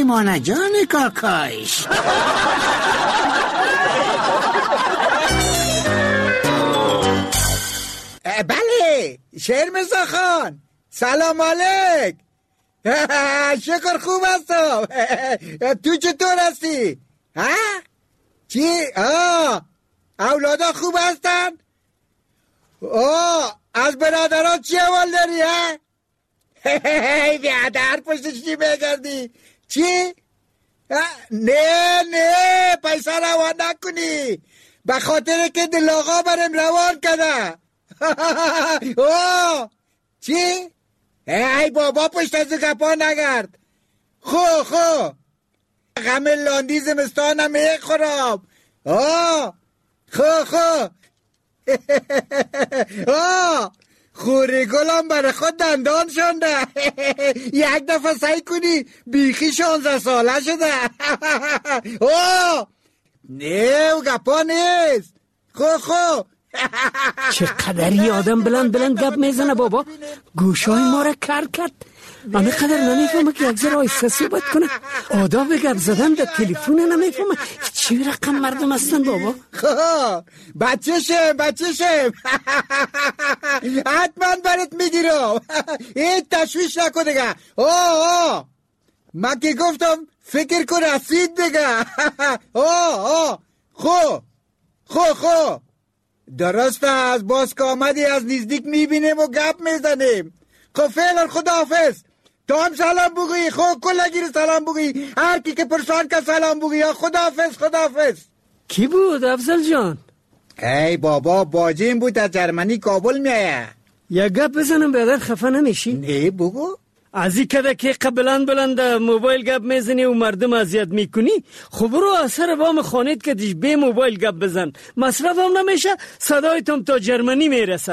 مانه جان کاکایش. بله شرمرزا خان، سلام علیک. شکر خوب هستم. تو چطور هستی؟ چی؟ اولادا خوب هستن؟ از برادران چی اول داری؟ بیادر پشتش چی بگردی؟ چی؟ نه پیسه روان نکنی، به خاطر که دل آقا برم روان کده. چی؟ ای بابا پشت از گپا نگرد. خو غم لاندی زمستانم خراب. خو خوری گلم برای خود دندان شنده. یک دفعه سعی کنی بیخی 16 ساله شده. نه و گپا نیست. خو چقدر آدم بلند گپ میزنه بابا، گوشای ما را کر کرد. من قدر نمیفهمه که یک ذره آیسته صحبت کنه. آداب گپ زدن در تلفون نمیفهمه. چی رقم مردم هستن بابا؟ بچه شم حتما برات میگیرم. این تشویش نکن دیگه. من که گفتم فکر کن رسید دیگه. خو درست از باز که آمدی از نزدیک میبینیم و گپ میزنیم. خب فعلا خداحافظ. تو هم سلام بگوی. خب کلگی رو سلام بگوی. هر کی که پرسان که سلام بگوی. خداحافظ. کی بود افضل جان؟ ای بابا باجیم بود، از جرمنی کابل میایه. یک گپ بزنم بیادر خفه نمیشی؟ نه بگو. از این کده که بلند موبایل گپ میزنی و مردم اذیت میکنی، خب برو اثر وام خانیت که دیش به موبایل گپ بزن، مصرف هم نمیشه، صدایتم تا جرمنی میرسه.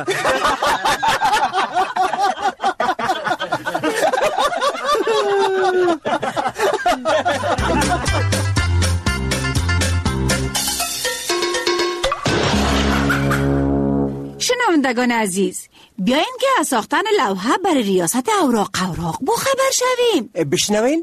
شنوندگان عزیز، بیاین که از ساختن لوحه برای ریاست اوراق با خبر شویم. بشنوین.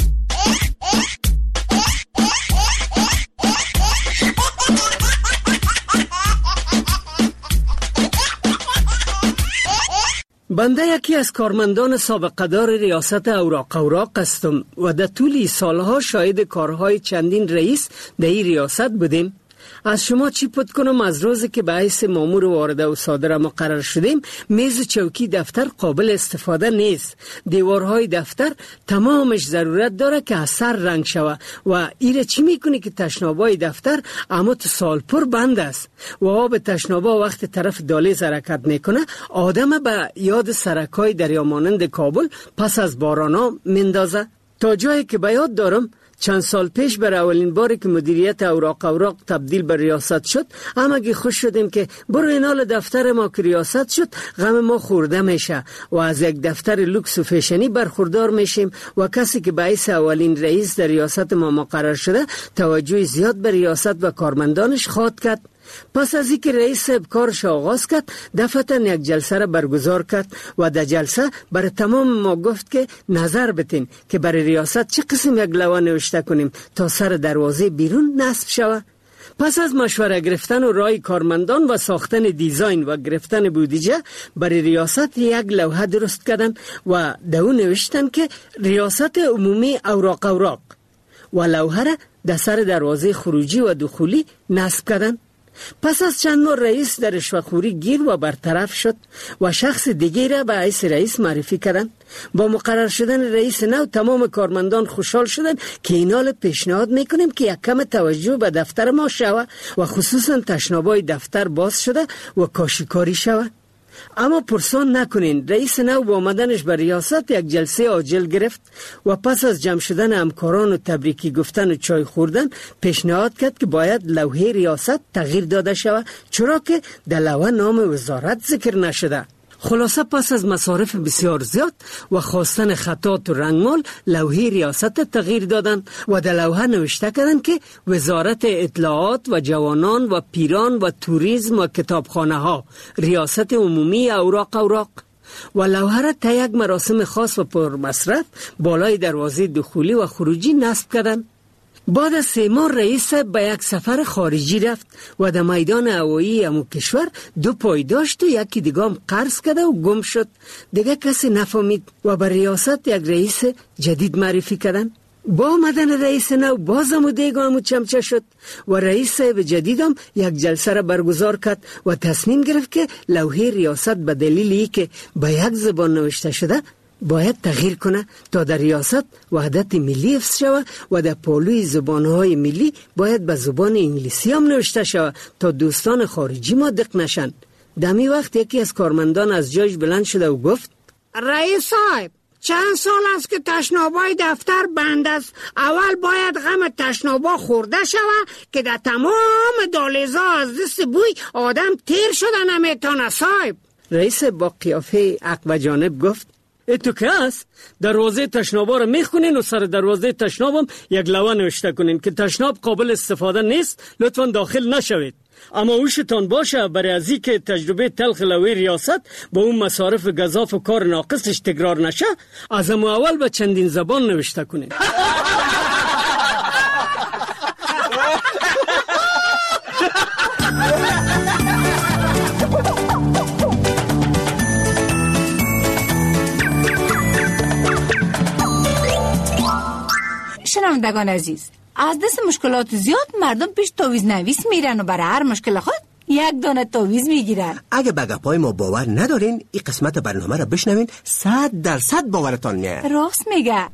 بنده یکی از کارمندان سابقه‌دار ریاست اوراق هستم و در طول سالها شاهد کارهای چندین رئیس در این ریاست بودیم. از شما چی پد کنم، از روزی که به حیث مامور وارده و صادره مقرر شدیم، میز چوکی دفتر قابل استفاده نیست. دیوارهای دفتر تمامش ضرورت داره که از سر رنگ شوه و ایره چی میکنی که تشنابای دفتر اما تو سال پر بند است و آب تشنابا وقت طرف دالیز حرکت میکنه آدم به یاد سرکای دریا مانند کابل پس از بارانا مندازه. تا جایی که به یاد دارم چند سال پیش بر اولین باری که مدیریت اوراق تبدیل به ریاست شد، همگی خوش شدیم که برو اینال دفتر ما که ریاست شد غم ما خورده میشه و از یک دفتر لوکس و فیشنی برخوردار میشیم و کسی که باعث اولین رئیس در ریاست ما مقرر شده توجه زیاد به ریاست و کارمندانش خواهد کرد. پس از اینکه رئیس کارش آغاز کرد، دفعتاً یک جلسه را برگزار کرد و در جلسه برای تمام ما گفت که نظر بتین که برای ریاست چه قسم یک لوحه نوشته کنیم تا سر دروازه بیرون نصب شود. پس از مشوره گرفتن و رای کارمندان و ساختن دیزاین و گرفتن بودجه، برای ریاست یک لوحه درست کردن و در اون نوشتن که ریاست عمومی اوراق و لوحه را در سر دروازه خروجی و دخولی نصب کردن. پس از چند ماه رئیس در رشوه‌خوری گیر و برطرف شد و شخص دیگری را به حیث رئیس معرفی کردند. با مقرر شدن رئیس نو تمام کارمندان خوشحال شدند که اینال پیشنهاد میکنیم که یک کم توجه به دفتر ما شود و خصوصا تشنابای دفتر باز شده و کاشیکاری شود. اما پرسان نکنین، رئیس نو با آمدنش به ریاست یک جلسه عاجل گرفت و پس از جمع شدن همکاران و تبریکی گفتن و چای خوردن پیشنهاد کرد که باید لوحه ریاست تغییر داده شود، چرا که در لوحه نام وزارت ذکر نشده. خلاصه پس از مصارف بسیار زیاد و خواستن خطات و رنگمال، لوحه ریاست تغییر دادن و در لوحه نوشته کردن که وزارت اطلاعات و جوانان و پیران و توریسم و کتابخانه ها، ریاست عمومی اوراق. و لوحه را تا یک مراسم خاص و پرمصرف بالای دروازه دخولی و خروجی نصب کردند. بعد از 3 ماه رئیس به یک سفر خارجی رفت و در میدان هوایی امو کشور 2 پای داشت و یکی دیگه هم قرض کرده و گم شد. دیگه کسی نفهمید و به ریاست یک رئیس جدید معرفی کردن. با آمدن رئیس نو بازم و دیگه چمچه شد و رئیس جدید هم یک جلسه را برگزار کرد و تصمیم گرفت که لوحه ریاست به دلیلی که به یک زبان نوشته شده باید تغییر کنه تا در ریاست وحدت ملی حفظ شود و در پالوی زبانهای ملی باید به زبان انگلیسی هم نوشته شود تا دوستان خارجی ما دق نشن. دمی وقت یکی از کارمندان از جایش بلند شده و گفت: رئیس صاحب، چند سال است که تشنابای دفتر بند است. اول باید غم تشنابا خورده شود که در تمام دالیزا از دست بوی آدم تیر شده نمیتونه صاحب. رئیس با قیافه عقل و جانب گفت: تو که هست؟ دروازه تشنابا رو میخونین و سر دروازه تشنابم یک لوحه نوشته کنین که تشناب قابل استفاده نیست، لطفا داخل نشوید. اما اوشتان باشه برای ازی که تجربه تلخ لوحه ریاست با اون مصارف گزاف و کار ناقصش تکرار نشه، از اول به چندین زبان نوشته کنین. شنوندگان عزیز، از دست مشکلات زیاد مردم پیش تعویض نویس میرن و برای هر مشکل خود یک دانه تعویض میگیرن. اگه به گپای ما باور ندارین، این قسمت برنامه را بشنوین، 100% باورتان میاد. راست میگه.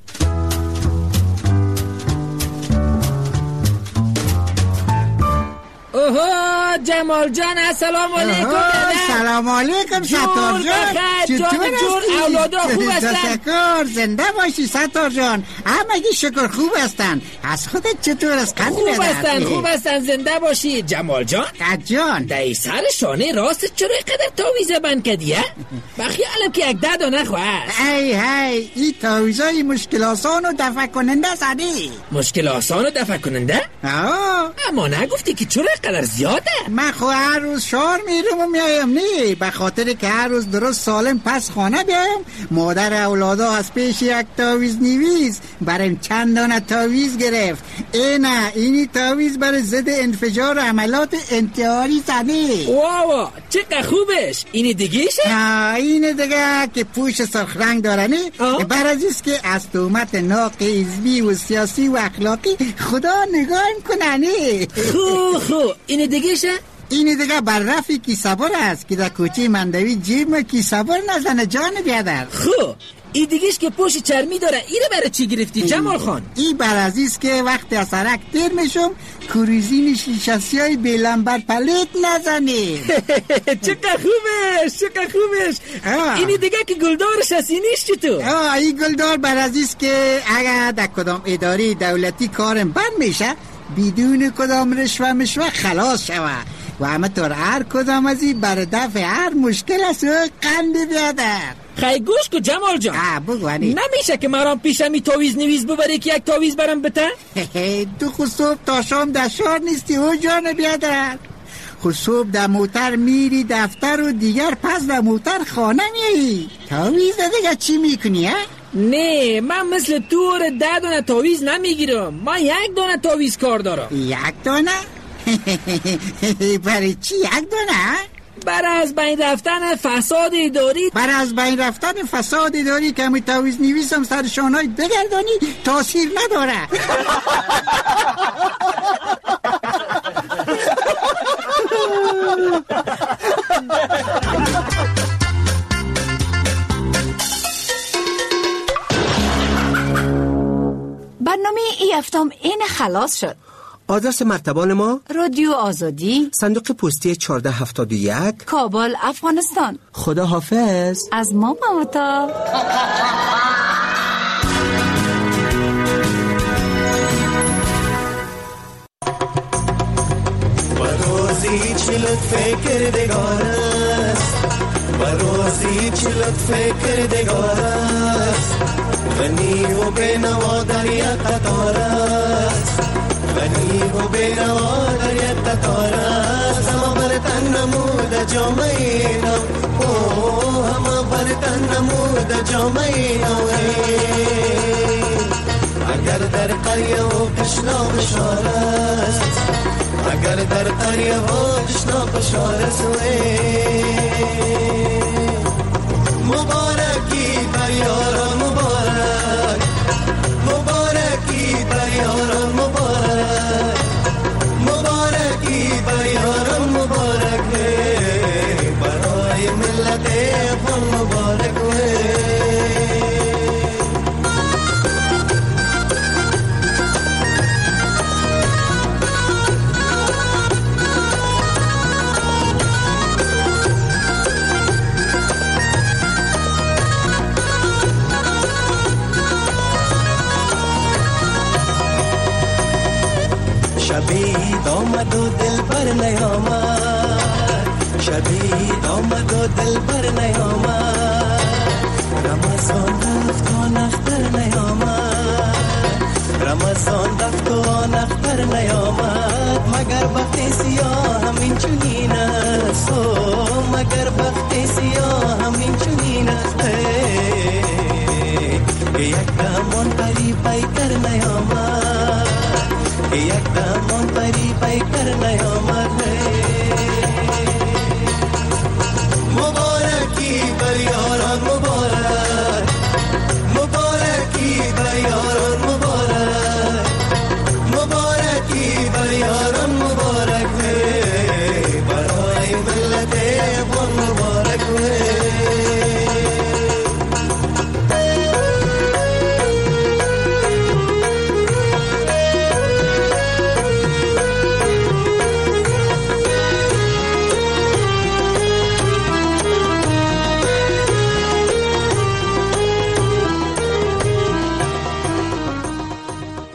اوه جمال جان، السلام علیکم. سلام علیکم ستار جان. چطور اولادا خوب هستن؟ تشکر، زنده باشی ستار جان. همگی شکر خوب هستن. از خودت چطور است؟ خوب هستن زنده باشی. جمال جان جان، دای سر شانه راست چرا اینقدر تعویض بند کردیه؟ بخیالم که یک 10 دانه خواست. هی این تعویضای مشکل آسان و دفع کننده زدی. مشکل آسان و دفع کننده؟ اما نگفتی که چرا اینقدر زیاده؟ من خو هر روز شهر میرم و میایم، نه به خاطر که هر روز درست سالم پس خانه بیایم. مادر اولادا از پیش یک تعویض نویس برایم چند دانه تعویض گرفت. اینی تعویض برای ضد انفجار و عملات انتحاری زنی. واو چقدر خوبش. این دیگهشه؟ این دیگه که پوش سرخ رنگ داره، نه بر ازیست که از تهمت ناق حزبی و سیاسی و اخلاقی خدا نگاه کنه. نه خو این دیگهشه؟ این دیگه بر رفی کیسابر است که در کوچه مندوی جیب کیسابر نزنه جان بیادر. خو این دیگهش که پوش چرمی داره، اینه برای چی گرفتی جمال خان؟ این بر عزیز که وقتی از سرک تیر میشم کروزین شیشاسی های بیلمبر پلیت نزنی. چقدر خوبش. اینی دیگه که گلدارش هستی نیست چطور؟ این گلدار بر عزیز که اگر در کدام اداره دولتی کارم بند میشه بدون کدام رشوه خلاص شوه و همه طور هر کدام از این بر دفع هر مشکل است و قند بیادر. خیلی گوش کو جمال جان. بگوانی نمیشه که مرام پیشمی تعویض نویس ببری که یک تعویض برام بده؟ تو خود صبح تا شام در شهر نیستی او جان بیادر. خود صبح در موتر میری دفتر و دیگر پس در موتر خانه میایی. تعویض دیگه چی میکنی ها؟ نه من مثل تو 10 دانه تعویض نمیگیرم. من 1 دانه تعویض کار دارم. 1 دانه؟ برای چی 1 دانه؟ برای از بین رفتن فساد اداری. برای از بین رفتن فساد اداری که همون تعویض نویسم سر شانهای بگردانی تاثیر نداره. برنامه ای هفتم این خلاص شد. آدرس مرتبان ما: رادیو آزادی، صندوق پستی 1471، کابل، افغانستان. خدا حافظ. از ما ممتا. بروزی چلت فکر دگارست، بروزی چلت فکر دگارست، غنی و بینوا در یک قطارست، غنی و بینوا در یک قطارست. همه برتن نمود جامعینم، همه تن نمود جامعه نوه اگر در قریه و قشنا بشار است اگر در قریه و قشنا بشار است مبارکی بر یاران مبارک مبارکی بر یاران مبارک مبارکی بر یاران مبارک برای ملت افغان مبارک شبید آمد و دل بر نیامد شبید آمد و دل بر نیامد رمضان رفت و نختر نیامد رمضان رفت و نختر نیامد مگر بخت سیاه همین چنین است مگر بخت